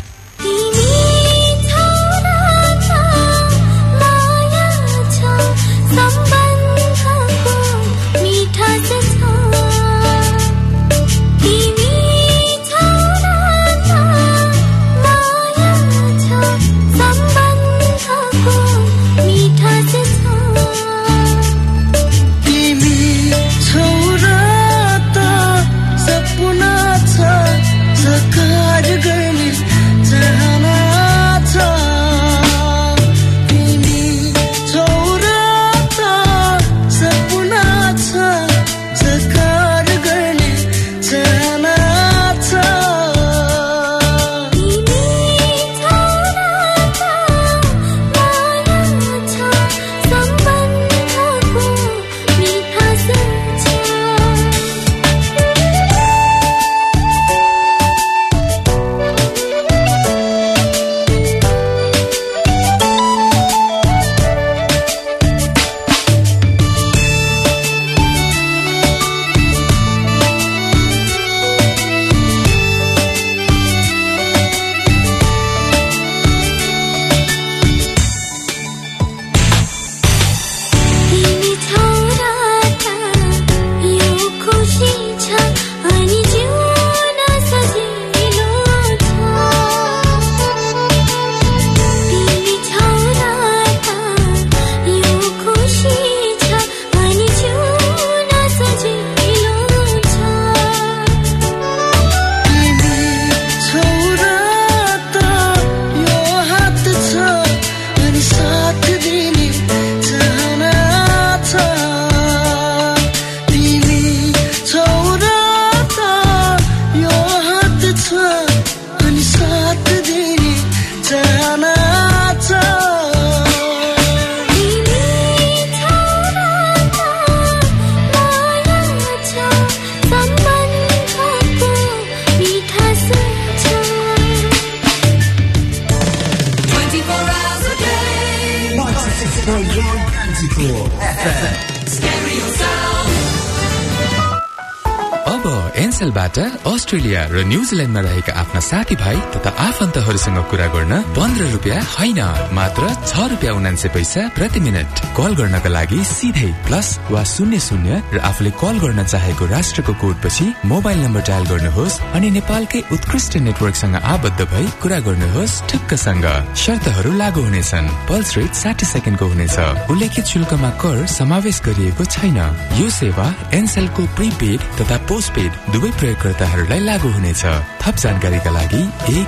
एनसेलबाट अस्ट्रेलिया र न्यूजील्याण्डमा रहेका आफ्ना साथीभाइ तथा आफन्तहरूसँग कुरा गर्न 15 रुपियाँ होइन, मात्र 6 रुपियाँ 79 पैसा प्रति मिनट कल गर्नका लागि सिधै प्लस वा 00 र आफूले कल गर्न चाहेको राष्ट्रको कोडपछि मोबाइल नम्बर डायल गर्नुहोस् अनि नेपालकै उत्कृष्ट नेटवर्कसँग आबद्ध भई कुरा गर्नुहोस् ठुक्कसँग। शर्तहरू लागू हुनेछन्। पल्स रेट 60 सेकेन्डको हुनेछ। उल्लेखित शुल्कमा कर समावेश गरिएको छैन। यो सेवा एनसेलको प्रिपेड तथा पोस्टपेड दुवै प्रयोगकर्ताहरूलाई लागू हुनेछ। थप जानकारीका लागि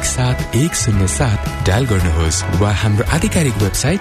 17107 डायल गर्नुहोस् वा हाम्रो आधिकारिक वेबसाइट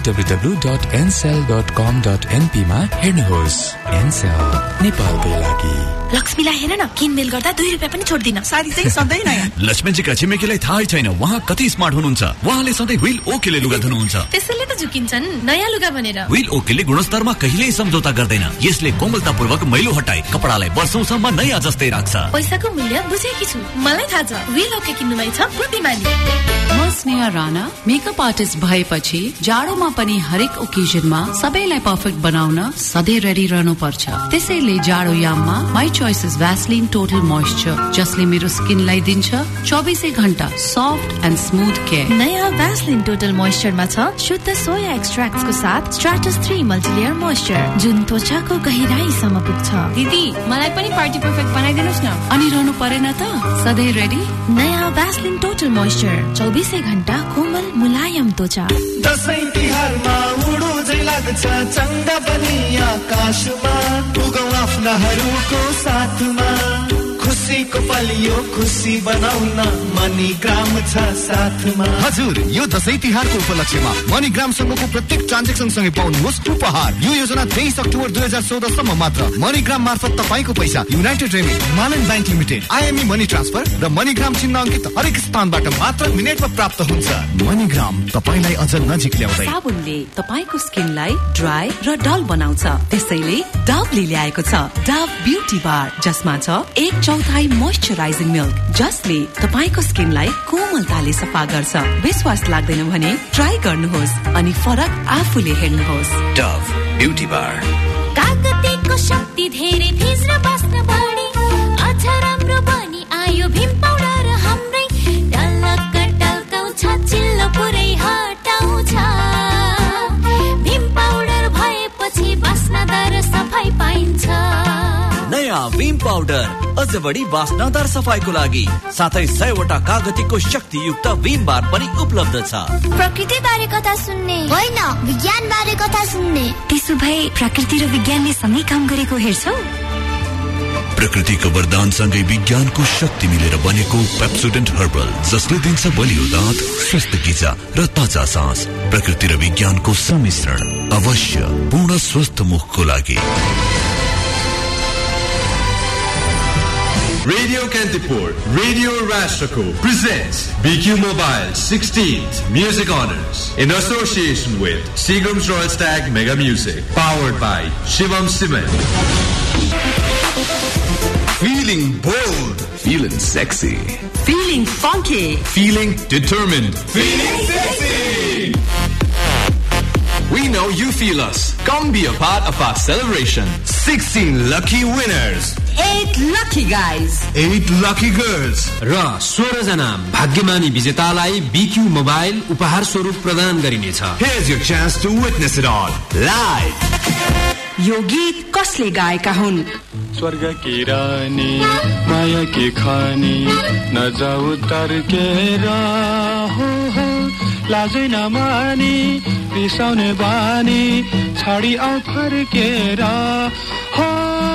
www.ncell.com.np मा हेर्नुहोस्। एनसेल नेपालकै लागि। लक्ष्मीलाई हेर न, किनमेल गर्दा 2 रुपियाँ पनि छोड्दिन। साडी चाहिँ सधैँ नयाँ। लक्ष्मीजीका छिमेकीलाई थाहै छैन उहाँ कति स्मार्ट हुनुहुन्छ। उहाँले सधैँ व्हील ओकेले लुगा धुनुहुन्छ। त्यसैले त झुकिन्छन् नयाँ लुगा भनेर। व्हील ओकेले गुणस्तरमा कहिल्यै सम्झौता गर्दैन। यसले कोमलतापूर्वक मैलो हटाई कपडालाई वर्षौंसम्म नयाँ जस्तै राख्छ। पैसाको मूल्य बुझेकी छु, मलाई थाहा छ। व्हील ओके किन्नुमै छ बुद्धिमानी। म स्नेहा राणा, मेकअप आर्टिस्ट भएपछि जाडोमा पनि हरेक ओकेजनमा सबैलाई पर्फेक्ट बनाउन सधैँ रेडी रहनु पर्छ। त्यसैले जाडो याममा my choices Vaseline total moisture, जसले मेरो स्किनलाई दिन्छ 24 घण्टा सफ्ट एन्ड स्मुथ केयर। नयाँ भ्यासलिन टोटल मोइस्चरमा छ शुद्ध सोया एक्सट्र्याक्टको साथ स्ट्राटस 3 मल्टिलेयर मोइस्चर, जुन त्वचाको गहिराईसम्म पुग्छ। दिदी मलाई पनि पार्टी पर्फेक्ट बनाइदिनुस् न। अनि रहनु परेन त, सधैँ रेडी। नयाँ भ्यासलिन टोटल मोइस्चर, 24 घण्टा कोमल मुलायम त्वचा। दसैँ तिहारमा उडो झै लाग्छ चन्दा पनि आकाशमा, पुगौँ आफ्नाहरूको साथमा। खुसी खुसीको पलियो खुसी बनाउन मनीग्राम छ साथमा। हजुर, यो दशैं तिहारको उपलक्ष्यमा मनीग्रामसँगको प्रत्येक ट्रान्जेक्सन सँगै पाउनुहोस् उपहार। यो योजना 23 अक्टोबर 2014 सम्म मात्र। मनीग्राम मार्फत तपाईको पैसा United Remit, Himalayan Bank Limited, IME money transfer र मनीग्राम चिन्ह अंकित हरेक स्थानबाट मात्र मिनेटमा प्राप्त हुन्छ। मनीग्राम तपाईलाई अझ नजिक ल्याउँदै। साबुनले तपाईको स्किनलाई ड्राई र डल बनाउँछ, त्यसैले डभले ल्याएको छ डभ ब्युटी बार, जसमा छ 1/4 मोइस्चराइजिङ मिल्क, जसले तपाईको स्किनलाई कोमलताले सफा गर्छ। विश्वास लाग्दैन भने ट्राई गर्नुहोस् अनि फरक आफूले हेर्नुहोस्। डभ ब्युटी बार। कागतीको शक्ति धेरै भिज्न बस्न बढी अझ राम्रो बनी आयो भीम पाउडर हाम्रै टलक टल्काउँछ चिल्लो पुरै हटाउँछ। भीम पाउडर भएपछि बास्नादार सफाई पाइन्छ। नयाँ भीम पाउडर अझ बढी बास्नादार सफाईको लागि, साथै 100 वटा कागतीको शक्तियुक्त भीम बार पनि उपलब्ध छ। प्रकृति बारे कथा सुन्ने होइन, विज्ञान बारे कथा सुन्ने। त्यसो भए प्रकृति र विज्ञानले सँगै काम गरेको हेर्छौ? प्रकृतिको वरदानसँगै विज्ञानको शक्ति मिलेर बनेको पेप्सोडेन्ट हर्बल, जसले दिन्छ बलियो दाँत, स्वस्थ गिजा र ताजा सास। प्रकृति र विज्ञानको सम्मिश्रण अवश्य पूर्ण स्वस्थ मुखको लागि। Radio Kantipur, Radio Rashtrako presents BQ Mobile 16th Music Honors in association with Seagram's Royal Stag Mega Music, powered by Shivam Cement. Feeling bold, feeling sexy, feeling funky, feeling determined, feeling sexy. We know you feel us. Come be a part of our celebration. 16 lucky winners. 8 lucky guys. 8 lucky girls. र 16 जना भाग्यमानी विजेतालाई BQ mobile उपहार स्वरूप प्रदान गरिनेछ। Here's your chance to witness it all live. यो गीत कसले गाएका हुन्? स्वर्ग की रानी माया की खानी नजाऊ तर्केर हो लाजै नमानी रिसाउने बानी छाडी आऊ फर्केर हो।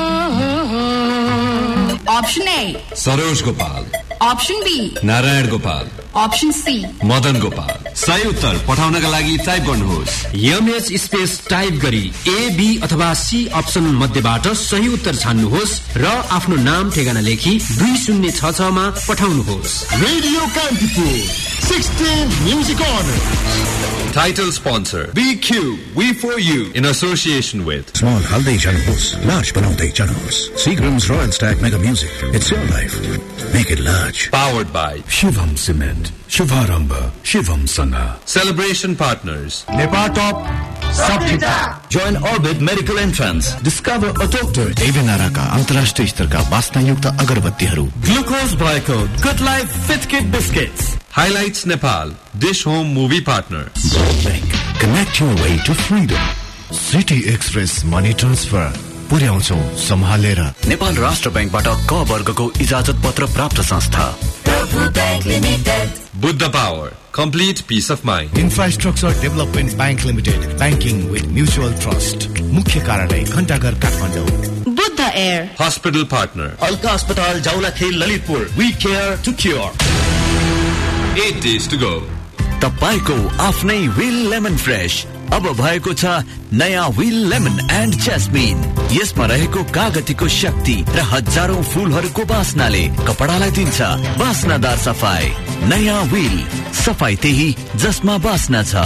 Option A Saroj Gopal, option B Narayan Gopal, option C Madan Gopal. सही उत्तर पठाउनका लागि टाइप गर्नुहोस् एमएच स्पेस टाइप गरी ए बी अथवा सी अप्सन मध्येबाट सही उत्तर छान्नुहोस् र आफ्नो नाम ठेगाना लेखी 2066 मा पठाउनुहोस्। Radio Kantipur 16 music honors. Title sponsor BQ, We For You in association with Small halday jaनुहोस्, large बनाउँदै जानुहोस्। Seagram's Royal Stag Mega Music. It's your life. Make it large. Powered by Shivam Cement. Shivaramba. Shivam Sangha. Celebration partners Nepal Top Subjita. Join Orbit Medical Entrance. Discover a doctor. देवेनाराका अन्तर्राष्ट्रिय स्तरका वास्तायुक्त अगरबत्तीहरू। Glucose Bioco, Good Life Fitkit Biscuits. Highlights Nepal, Dish Home Movie Partner. Bank. Connect your way to freedom. City Express Money Transfer. पुर्याउँछौं सम्हालेर। नेपाल राष्ट्र बैंकबाट क वर्गको इजाजत पत्र प्राप्त संस्था। Buddha Power, complete peace of mind. Infrastructure Development Bank Limited, banking with mutual trust. मुख्य कार्यालय Ghantaghar Kathmandu. Buddha Air Hospital partner Alka अस्पताल Jawalakhel Lalitpur. We care to cure. 8 days to go. तपाईको आफ्नै व्हील लेमन फ्रेश अब भएको छ नयाँ व्हील लेमन एन्ड जैस्मिन। यसमा रहेको कागतीको शक्ति र हजारौं फूलहरूको बास्नाले कपडालाई दिन्छ बास्नादार सफाई। नयाँ व्हील, सफाई त्यही जसमा बास्ना छ।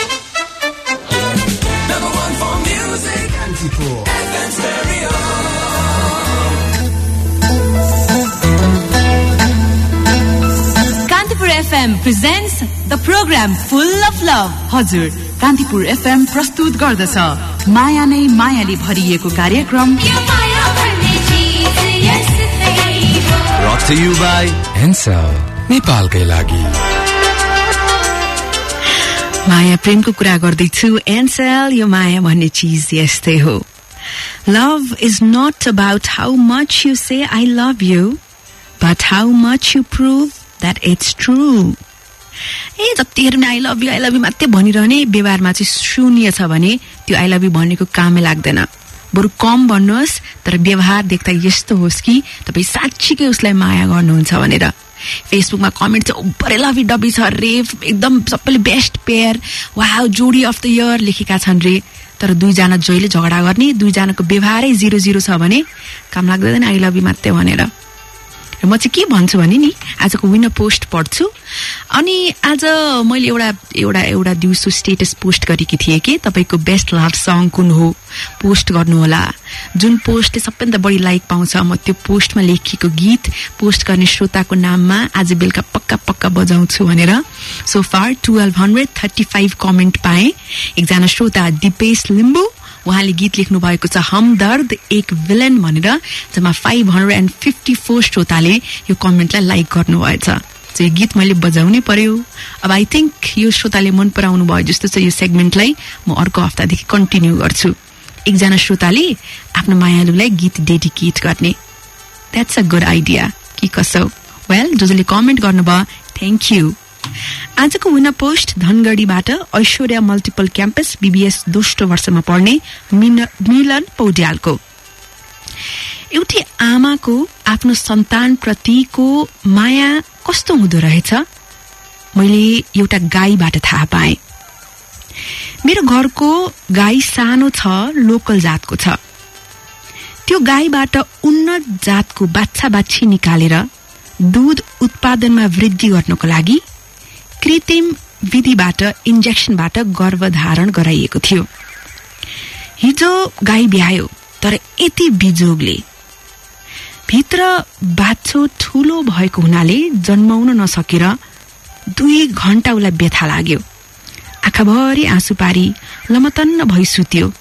Kantipur FM presents the program Full of Love. हजुर, कान्तिपुर FM प्रस्तुत गर्दछ माया नै मायाले भरिएको कार्यक्रम Brought to you by एन्सल नेपालकै लागि। माया प्रेमको कुरा गर्दैछु। एन्सल, यो माया भन्ने चीज यस्तै हो। Love is not about how much you say I love you, but how much you prove that it's true. जतिहरुले आई लभ यू मात्रै भनिरहने व्यवहारमा चाहिँ शून्य छ भने त्यो आई लभ यू भन्नेको कामै लाग्दैन। बरु कम भन्नुहोस् तर व्यवहार देख्दा यस्तो होस् कि तपाईँ साँच्चीकै उसलाई माया गर्नुहुन्छ भनेर। फेसबुकमा कमेन्ट चाहिँ ओभरै लभी डबी छ रे, एकदम सबैले बेस्ट पेयर, वाउ जोडी अफ द इयर लेखेका छन् रे। तर दुईजना जहिले झगडा गर्ने, दुईजनाको व्यवहारै 0-0 छ भने काम लाग्दैन आई लभ यु मात्रै भनेर। र म चाहिँ के भन्छु भने नि आजको विनर पोस्ट पढ्छु। अनि आज मैले एउटा दिउँसो स्टेटस पोस्ट गरेकी थिएँ कि तपाईँको बेस्ट लभ सङ कुन हो पोस्ट गर्नुहोला। जुन पोस्टले सबैभन्दा बढी लाइक पाउँछ म त्यो पोस्टमा लेखिएको गीत पोस्ट गर्ने श्रोताको नाममा आज बेलुका पक्का बजाउँछु भनेर। सो फार 1235 कमेन्ट पाएँ। एकजना श्रोता दिपेश लिम्बू, उहाँले गीत लेख्नु भएको छ हमदर्द एक विलन भनेर, जम्मा 554 श्रोताले यो कमेन्टलाई लाइक गर्नुभएछ। सो यो गीत मैले बजाउनै पर्यो। अब आई थिंक यो श्रोताले मन पराउनु भयो जस्तो छ। यो सेगमेन्टलाई म अर्को हप्तादेखि कन्टिन्यू गर्छु। एकजना श्रोताले आफ्नो मायालुलाई गीत डेडिकेट गर्ने, द्याट्स अ गुड आइडिया कि कसो। वेल जसले कमेन्ट गर्नुभयो थ्याङ्क यू। आजको विनर पोस्ट धनगढीबाट ऐश्वर्या मल्टिपल क्याम्पस बीबीएस दोस्रो वर्षमा पढ्ने मिलन पौड्यालको। एउटी आमाको आफ्नो सन्तान प्रतिको माया कस्तो हुँदो रहेछ मैले एउटा गाईबाट थाहा पाएँ। मेरो घरको गाई सानो छ, लोकल जातको छ। त्यो गाईबाट उन्नत जातको बाछा बाछी निकालेर दूध उत्पादनमा वृद्धि गर्नको लागि कृत्रिम विधिबाट इन्जेक्सनबाट गर्भधारण गराइएको थियो। हिजो गाई ब्यायो, तर यति बिजोगले भित्र बाछो ठूलो भएको हुनाले जन्माउन नसकेर 2 घण्टा उलाई व्यथा लाग्यो। आँखाभरि आँसु पारी लमतन्न भई सुत्यो।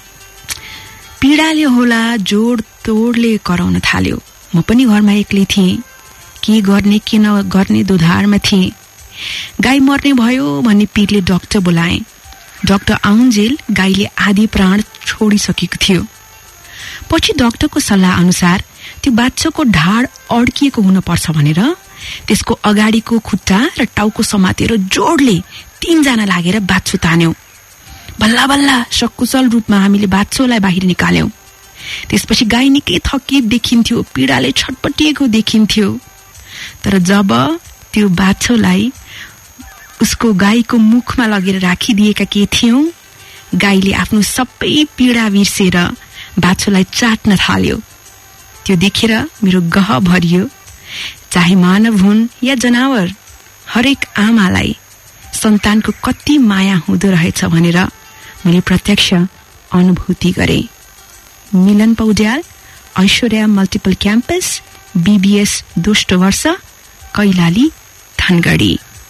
पीडाले होला जोड तोडले कराउन थाल्यो। म पनि घरमा एक्लै थिएँ, के गर्ने के नगर्ने दोधारमा थिएँ। गाई मर्ने भयो भन्ने पीरले डाक्टर बोलाए। डाक्टर आउन्जेल गाईले आधी प्राण छोडिसकेको थियो। पछि डाक्टरको सल्लाह अनुसार त्यो बाछोको ढाड अड्किएको हुनुपर्छ भनेर त्यसको अगाडिको खुट्टा र टाउको समातेर जोडले 3 जना लागेर बाछो तान्यौं। बल्ल बल्ल सकुशल रूपमा हामीले बाछोलाई बाहिर निकाल्यौं। त्यसपछि गाई निकै थकित देखिन्थ्यो, पीडाले छटपटिएको देखिन्थ्यो। तर जब त्यो बाछोलाई उसको गाईको मुखमा लगेर राखिदिएका के थियौं, गाईले आफ्नो सबै पीडा बिर्सेर बाछोलाई चाट्न थाल्यो। त्यो देखेर मेरो गह भरियो। चाहे मानव हुन् या जनावर, हरेक आमालाई सन्तानको कति माया हुँदो रहेछ भनेर मैले प्रत्यक्ष अनुभूति गरे। Milan Paudyal, Aishwarya multiple campus BBS दोस्रो वर्ष, कैलाली धनगढी।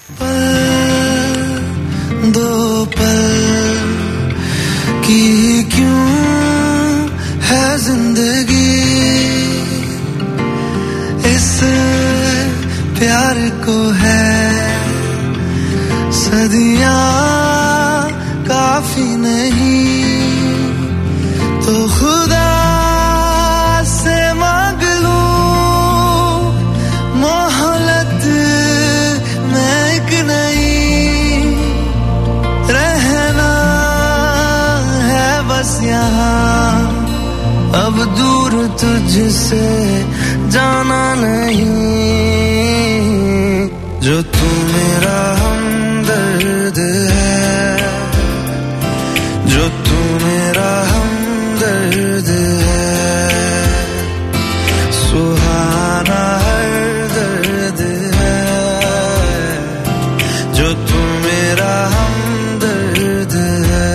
दो पल की क्यों है जिंदगी, इस प्यार को है सदियां काफी नहीं, तो खुदा से मांग लूं मोहलत में एक नहीं, रहना है बस यहाँ, अब दूर तुझसे जाना नहीं। जो तू मेरा हमदर्द है, जो तू मेरा हमदर्द है, सुहाना हर दर्द है, जो तू मेरा हमदर्द है।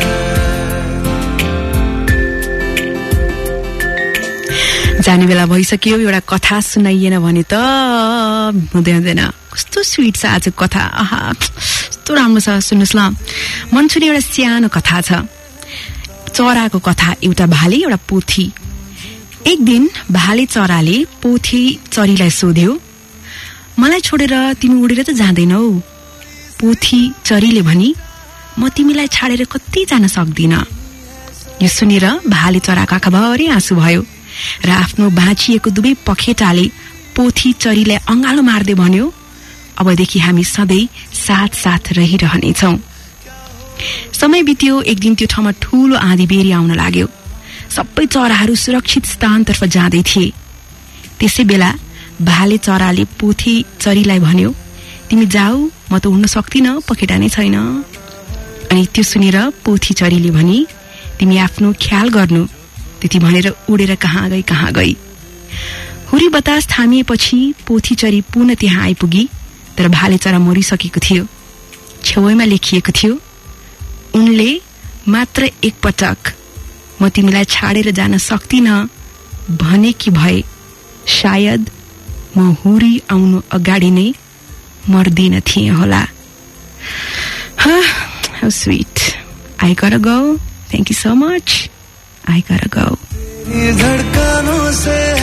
जाने बेला भइसक्यो। एउटा कथा सुनाइएन भने त हुँदैन। कस्तो स्वीट छ आज कथा, आहा कस्तो राम्रो छ। सुन्नुहोस् ल, मन छुने एउटा सानो कथा छ। चराको कथा। एउटा भाले एउटा पोथी। एक दिन भाले चराले पोथी चरीलाई सोध्यो, मलाई छोडेर तिमी उडेर त जाँदैनौ। पोथी चरीले भनी, म तिमीलाई छाडेर कति जान सक्दिन। यो सुनेर भाले चराको आँखाभरि आँसु भयो र आफ्नो भाँचिएको दुवै पखेटाले पोथी चरीलाई अंगालो मार्दै भन्यो, अबदेखि हामी सधैँ साथ साथ रहिरहनेछौं। समय बित्यो। एक दिन त्यो ठाउँमा ठूलो आँधी बेरी आउन लाग्यो। सबै चराहरू सुरक्षित स्थानतर्फ जाँदै थिए। त्यसै बेला भाले चराले पोथी चरीलाई भन्यो, तिमी जाऊ, म त उड्न सक्दिन, पखेटा नै छैन। अनि त्यो सुनेर पोथी चरीले भनी, तिमी आफ्नो ख्याल गर्नु। त्यति भनेर उडेर कहाँ गई। हुरी बतास थामिएपछि पोथी चरी पुनः त्यहाँ आइपुगी, तर भाले चरा मरिसकेको थियो। छेउमा लेखिएको थियो, उनले मात्र एकपटक म तिमीलाई छाडेर जान सक्दिन भनेकी भए सायद म हुरी आउनु अगाडि नै मर्दिन थिएँ होला। How sweet. I gotta go. Thank you so much. I gotta go. धड़कनों से